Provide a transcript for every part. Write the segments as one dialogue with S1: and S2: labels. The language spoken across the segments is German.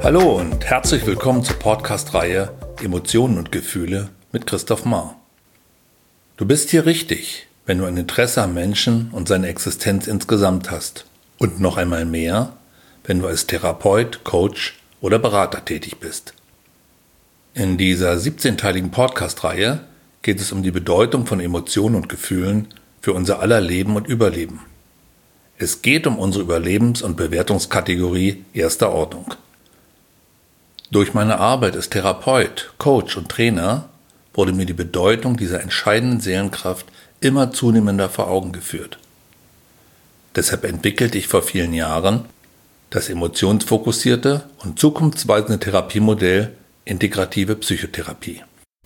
S1: Hallo und herzlich willkommen zur Podcast-Reihe Emotionen und Gefühle mit Christoph Mahr. Du bist hier richtig, wenn du ein Interesse am Menschen und seine Existenz insgesamt hast. Und noch einmal mehr, wenn du als Therapeut, Coach oder Berater tätig bist. In dieser 17-teiligen Podcast-Reihe geht es um die Bedeutung von Emotionen und Gefühlen für unser aller Leben und Überleben. Es geht um unsere Überlebens- und Bewertungskategorie erster Ordnung. Durch meine Arbeit als Therapeut, Coach und Trainer wurde mir die Bedeutung dieser entscheidenden Seelenkraft immer zunehmender vor Augen geführt. Deshalb entwickelte ich vor vielen Jahren das emotionsfokussierte und zukunftsweisende Therapiemodell Integrative Psychotherapie.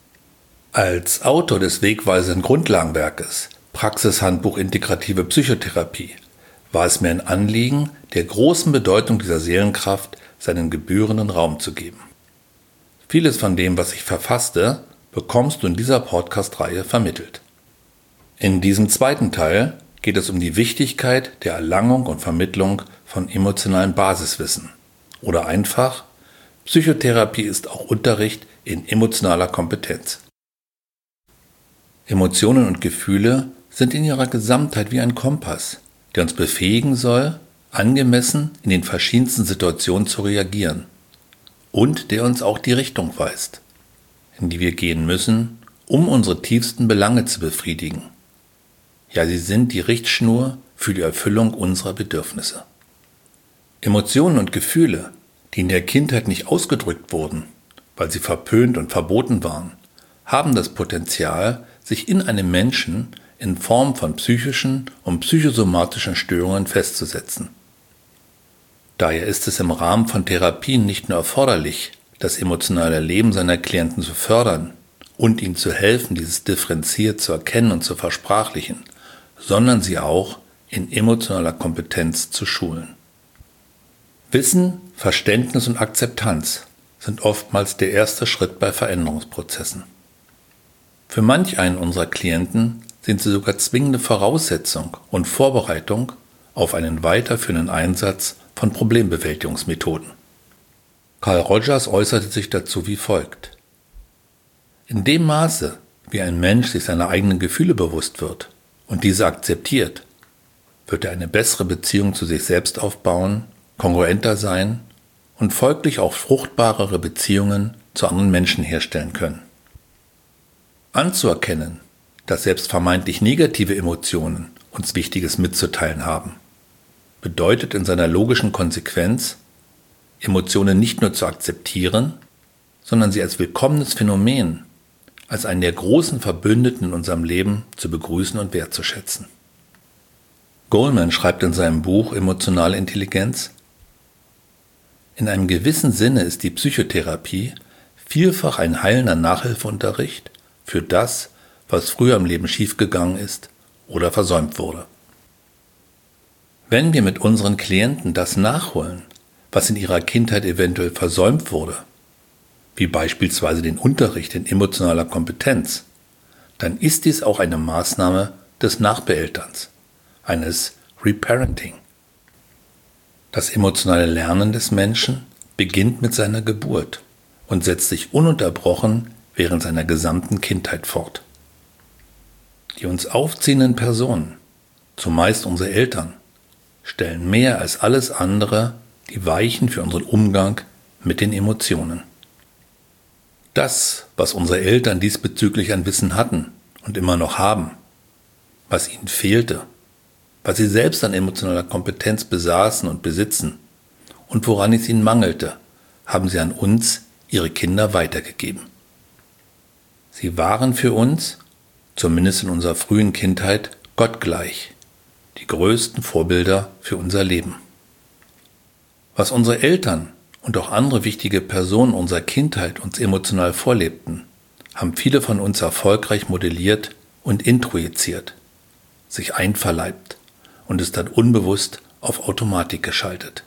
S1: Als Autor des wegweisenden Grundlagenwerkes Praxishandbuch Integrative Psychotherapie war es mir ein Anliegen, der großen Bedeutung dieser Seelenkraft seinen gebührenden Raum zu geben. Vieles von dem, was ich verfasste, bekommst du in dieser Podcast-Reihe vermittelt. In diesem zweiten Teil geht es um die Wichtigkeit der Erlangung und Vermittlung von emotionalem Basiswissen oder einfach, Psychotherapie ist auch Unterricht in emotionaler Kompetenz. Emotionen und Gefühle sind in ihrer Gesamtheit wie ein Kompass, der uns befähigen soll, angemessen in den verschiedensten Situationen zu reagieren und der uns auch die Richtung weist, in die wir gehen müssen, um unsere tiefsten Belange zu befriedigen. Ja, sie sind die Richtschnur für die Erfüllung unserer Bedürfnisse. Emotionen und Gefühle, die in der Kindheit nicht ausgedrückt wurden, weil sie verpönt und verboten waren, haben das Potenzial, sich in einem Menschen in Form von psychischen und psychosomatischen Störungen festzusetzen. Daher ist es im Rahmen von Therapien nicht nur erforderlich, das emotionale Leben seiner Klienten zu fördern und ihnen zu helfen, dieses differenziert zu erkennen und zu versprachlichen, sondern sie auch in emotionaler Kompetenz zu schulen. Wissen, Verständnis und Akzeptanz sind oftmals der erste Schritt bei Veränderungsprozessen. Für manch einen unserer Klienten sind sie sogar zwingende Voraussetzung und Vorbereitung auf einen weiterführenden Einsatz von Problembewältigungsmethoden. Carl Rogers äußerte sich dazu wie folgt: In dem Maße, wie ein Mensch sich seiner eigenen Gefühle bewusst wird und diese akzeptiert, wird er eine bessere Beziehung zu sich selbst aufbauen, kongruenter sein und folglich auch fruchtbarere Beziehungen zu anderen Menschen herstellen können. Anzuerkennen, dass selbst vermeintlich negative Emotionen uns Wichtiges mitzuteilen haben, bedeutet in seiner logischen Konsequenz, Emotionen nicht nur zu akzeptieren, sondern sie als willkommenes Phänomen, als einen der großen Verbündeten in unserem Leben zu begrüßen und wertzuschätzen. Goleman schreibt in seinem Buch Emotionale Intelligenz: In einem gewissen Sinne ist die Psychotherapie vielfach ein heilender Nachhilfeunterricht für das, was früher im Leben schiefgegangen ist oder versäumt wurde. Wenn wir mit unseren Klienten das nachholen, was in ihrer Kindheit eventuell versäumt wurde, wie beispielsweise den Unterricht in emotionaler Kompetenz, dann ist dies auch eine Maßnahme des Nachbeelterns, eines Reparenting. Das emotionale Lernen des Menschen beginnt mit seiner Geburt und setzt sich ununterbrochen während seiner gesamten Kindheit fort. Die uns aufziehenden Personen, zumeist unsere Eltern, stellen mehr als alles andere die Weichen für unseren Umgang mit den Emotionen. Das, was unsere Eltern diesbezüglich an Wissen hatten und immer noch haben, was ihnen fehlte, was sie selbst an emotionaler Kompetenz besaßen und besitzen und woran es ihnen mangelte, haben sie an uns, ihre Kinder, weitergegeben. Sie waren für uns, zumindest in unserer frühen Kindheit, gottgleich, die größten Vorbilder für unser Leben. Was unsere Eltern und auch andere wichtige Personen unserer Kindheit uns emotional vorlebten, haben viele von uns erfolgreich modelliert und introjiziert, sich einverleibt und es dann unbewusst auf Automatik geschaltet.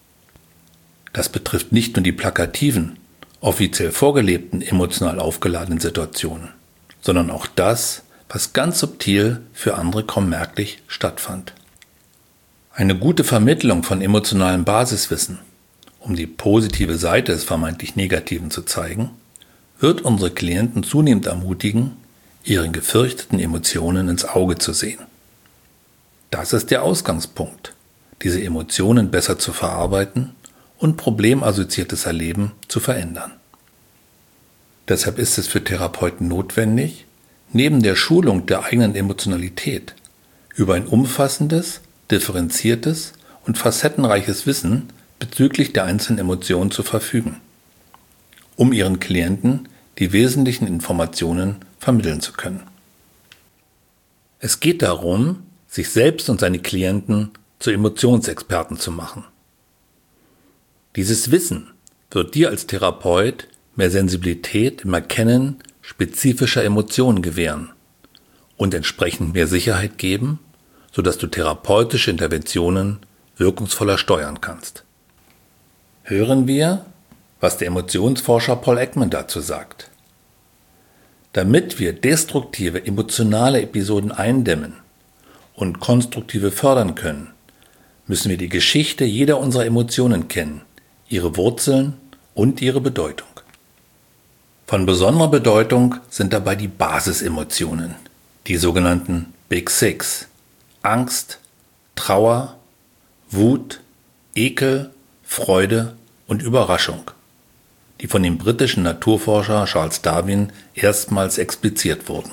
S1: Das betrifft nicht nur die plakativen, offiziell vorgelebten, emotional aufgeladenen Situationen, sondern auch das, was ganz subtil für andere kaum merklich stattfand. Eine gute Vermittlung von emotionalem Basiswissen um die positive Seite des vermeintlich Negativen zu zeigen, wird unsere Klienten zunehmend ermutigen, ihren gefürchteten Emotionen ins Auge zu sehen. Das ist der Ausgangspunkt, diese Emotionen besser zu verarbeiten und problemassoziiertes Erleben zu verändern. Deshalb ist es für Therapeuten notwendig, neben der Schulung der eigenen Emotionalität über ein umfassendes, differenziertes und facettenreiches Wissen bezüglich der einzelnen Emotionen zu verfügen, um ihren Klienten die wesentlichen Informationen vermitteln zu können. Es geht darum, sich selbst und seine Klienten zu Emotionsexperten zu machen. Dieses Wissen wird dir als Therapeut mehr Sensibilität im Erkennen spezifischer Emotionen gewähren und entsprechend mehr Sicherheit geben, sodass du therapeutische Interventionen wirkungsvoller steuern kannst. Hören wir, was der Emotionsforscher Paul Ekman dazu sagt. Damit wir destruktive emotionale Episoden eindämmen und konstruktive fördern können, müssen wir die Geschichte jeder unserer Emotionen kennen, ihre Wurzeln und ihre Bedeutung. Von besonderer Bedeutung sind dabei die Basisemotionen, die sogenannten Big Six: Angst, Trauer, Wut, Ekel, Freude und Überraschung, die von dem britischen Naturforscher Charles Darwin erstmals expliziert wurden.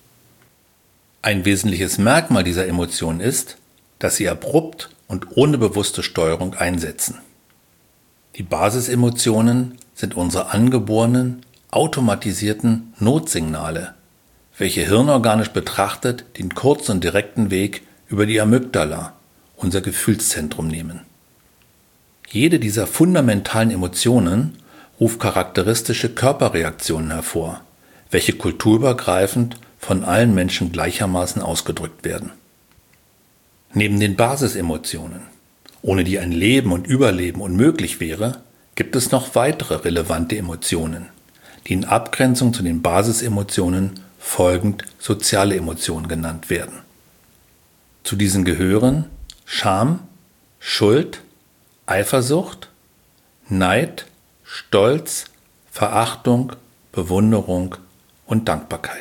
S1: Ein wesentliches Merkmal dieser Emotionen ist, dass sie abrupt und ohne bewusste Steuerung einsetzen. Die Basisemotionen sind unsere angeborenen, automatisierten Notsignale, welche hirnorganisch betrachtet den kurzen und direkten Weg über die Amygdala, unser Gefühlszentrum, nehmen. Jede dieser fundamentalen Emotionen ruft charakteristische Körperreaktionen hervor, welche kulturübergreifend von allen Menschen gleichermaßen ausgedrückt werden. Neben den Basisemotionen, ohne die ein Leben und Überleben unmöglich wäre, gibt es noch weitere relevante Emotionen, die in Abgrenzung zu den Basisemotionen folgend soziale Emotionen genannt werden. Zu diesen gehören Scham, Schuld, Eifersucht, Neid, Stolz, Verachtung, Bewunderung und Dankbarkeit.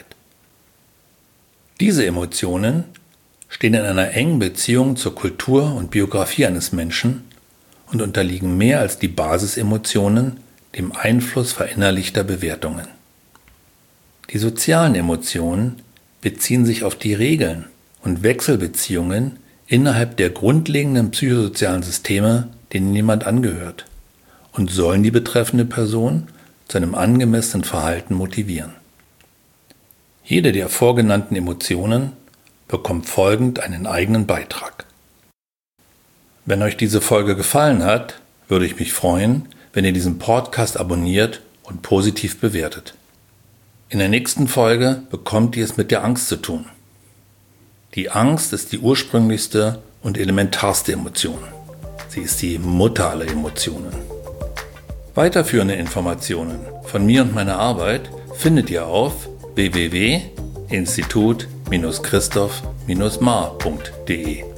S1: Diese Emotionen stehen in einer engen Beziehung zur Kultur und Biografie eines Menschen und unterliegen mehr als die Basisemotionen dem Einfluss verinnerlichter Bewertungen. Die sozialen Emotionen beziehen sich auf die Regeln und Wechselbeziehungen innerhalb der grundlegenden psychosozialen Systeme, denen jemand angehört, und sollen die betreffende Person zu einem angemessenen Verhalten motivieren. Jede der vorgenannten Emotionen bekommt folgend einen eigenen Beitrag. Wenn euch diese Folge gefallen hat, würde ich mich freuen, wenn ihr diesen Podcast abonniert und positiv bewertet. In der nächsten Folge bekommt ihr es mit der Angst zu tun. Die Angst ist die ursprünglichste und elementarste Emotion. Sie ist die Mutter aller Emotionen. Weiterführende Informationen von mir und meiner Arbeit findet ihr auf www.institut-christoph-mar.de.